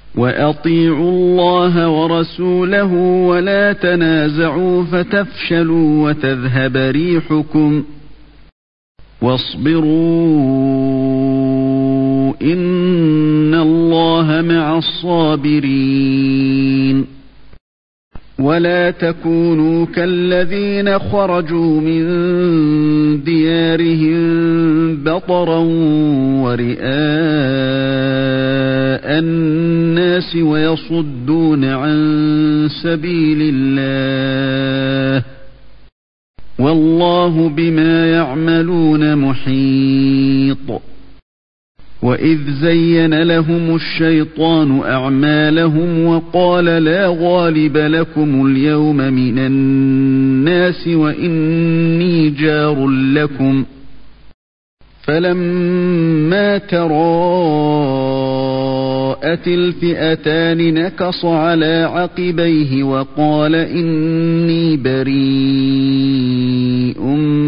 وأطيعوا الله ورسوله ولا تنازعوا فتفشلوا وتذهب ريحكم واصبروا إن الله مع الصابرين ولا تكونوا كالذين خرجوا من ديارهم بطرا ورئاء الناس ويصدون عن سبيل الله والله بما يعملون محيط وإذ زين لهم الشيطان أعمالهم وقال لا غالب لكم اليوم من الناس وإني جار لكم فلما تراءت الفئتان نكص على عقبيه وقال إني بريء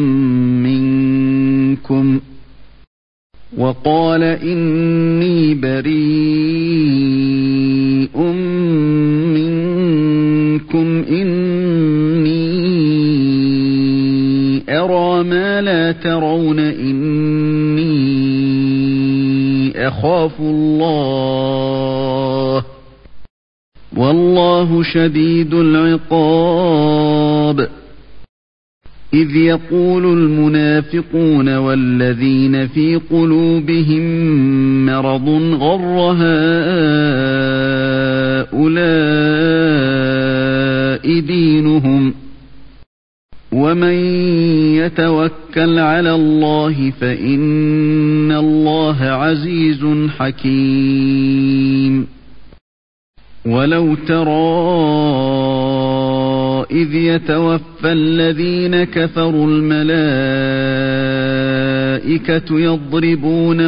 منكم إني أرى ما لا ترون إني أخاف الله والله شديد العقاب إذ يقول المنافقون والذين في قلوبهم مرض غر هؤلاء دينهم ومن يتوكل على الله فإن الله عزيز حكيم ولو ترى إذ يتوفى الذين كفروا الملائكة يضربون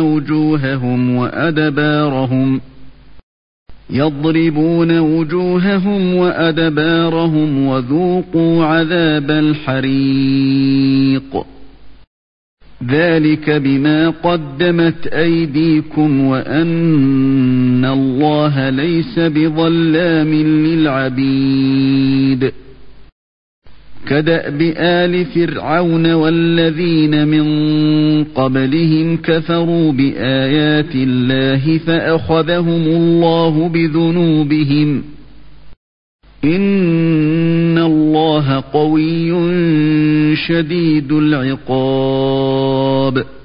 وجوههم وأدبارهم وذوقوا عذاب الحريق ذلك بما قدمت أيديكم وأن الله ليس بظلام للعبيد كدأب آل فرعون والذين من قبلهم كفروا بآيات الله فأخذهم الله بذنوبهم إن الله قوي شديد العقاب